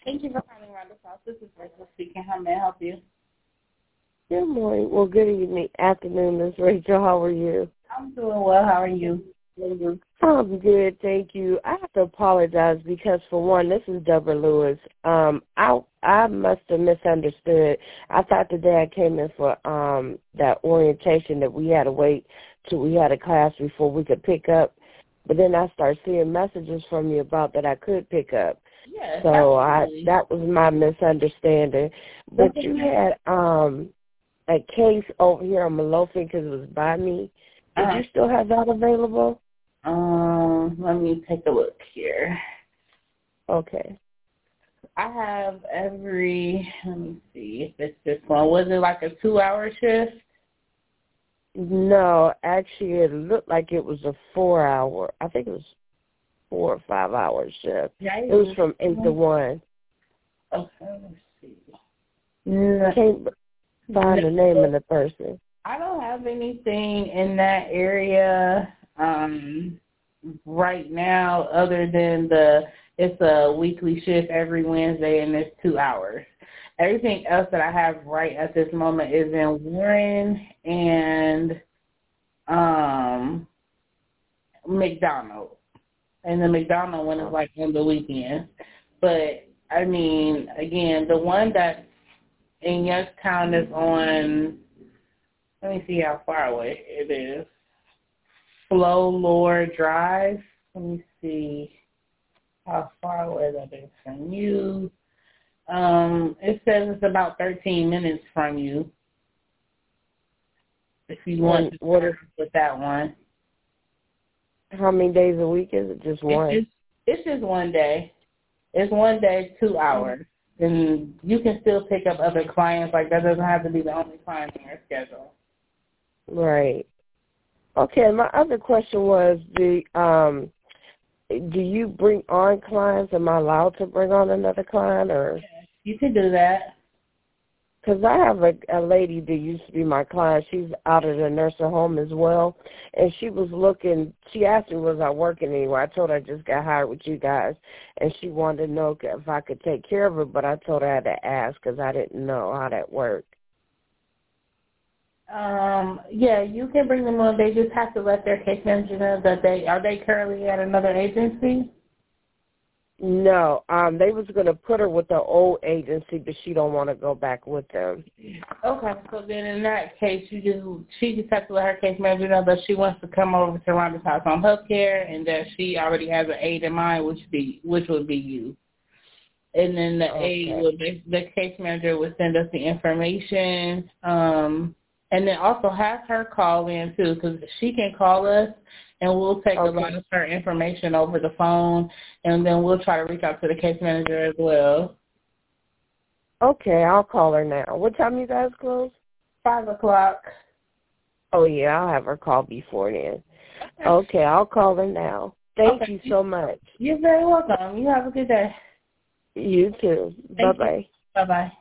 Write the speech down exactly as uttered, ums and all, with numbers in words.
Thank you for calling Rhonda's House. This is Rachel speaking. How may I help you? Good morning. Well, good evening, afternoon, Miss Rachel. How are you? I'm doing well. How are you? I'm good, thank you. I have to apologize because, for one, this is Deborah Lewis. Um, I I must have misunderstood. I thought the day I came in for um that orientation that we had to wait till we had a class before we could pick up. But then I started seeing messages from you about that I could pick up. Yes, So I absolutely. that was my misunderstanding. But you had um a case over here on Malofin because it was by me. Did Uh-huh. you still have that available? Um, let me take a look here. Okay. I have every, let me see if it's this one. Was it like a two-hour shift? No, actually, it looked like it was a four-hour. I think it was four or five-hour shift. Yeah, it was from eight to one. Okay, let's see. No, I can't find no, the name of the person. I don't have anything in that area um, right now other than the it's a weekly shift every Wednesday and it's two hours. Everything else that I have right at this moment is in Warren and um, McDonald. And the McDonald one is like on the weekends. But, I mean, again, the one that's in Youngstown is on, let me see how far away it is. Flow Lore Drive. Let me see how far away that is from you. Um, it says it's about thirteen minutes from you. If you want to start with that one. How many days a week is it? Just one? It's just, it's just one day. It's one day, two hours. And you can still pick up other clients. Like, that doesn't have to be the only client in your schedule. Right. Okay, my other question was, do, um, do you bring on clients? Am I allowed to bring on another client? Or? Yes, you can do that. Because I have a, a lady that used to be my client. She's out of the nursing home as well. And she was looking, she asked me, was I working anywhere? I told her I just got hired with you guys. And she wanted to know if I could take care of her, but I told her I had to ask because I didn't know how that worked. Um, yeah, you can bring them on. They just have to let their case manager know that they, are they currently at another agency? No, um, they was going to put her with the old agency, but she don't want to go back with them. Okay, so then in that case, you just she just has to let her case manager know that she wants to come over to Rhonda's House on Healthcare, and that she already has an aide in mind, which be which would be you. And then the Okay. aide would the case manager would send us the information, um, and then also have her call in too, because she can call us. And we'll take Okay. a lot of her information over the phone, and then we'll try to reach out to the case manager as well. Okay, I'll call her now. What time you guys close? Five o'clock. Oh, yeah, I'll have her call before then. Okay, I'll call her now. Thank Okay. you so much. You're very welcome. You have a good day. You too. Thank Bye-bye. Bye-bye.